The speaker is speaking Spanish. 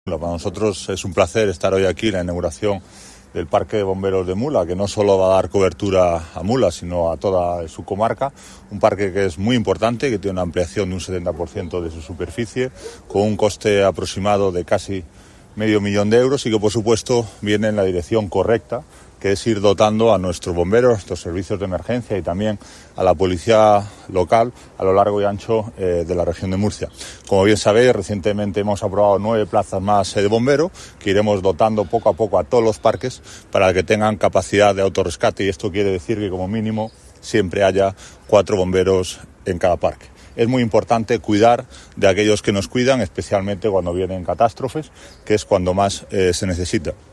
Para nosotros es un placer estar hoy aquí en la inauguración del Parque de Bomberos de Mula, que no solo va a dar cobertura a Mula, sino a toda su comarca. Un parque que es muy importante, que tiene una ampliación de un 70% de su superficie, con un coste aproximado de casi $500.000 euros y que, por supuesto, viene en la dirección correcta, que es ir dotando a nuestros bomberos, a nuestros servicios de emergencia y también a la policía local a lo largo y ancho de la región de Murcia. Como bien sabéis, recientemente hemos aprobado 9 plazas más de bomberos que iremos dotando poco a poco a todos los parques para que tengan capacidad de autorrescate, y esto quiere decir que como mínimo siempre haya 4 bomberos en cada parque. Es muy importante cuidar de aquellos que nos cuidan, especialmente cuando vienen catástrofes, que es cuando más se necesita.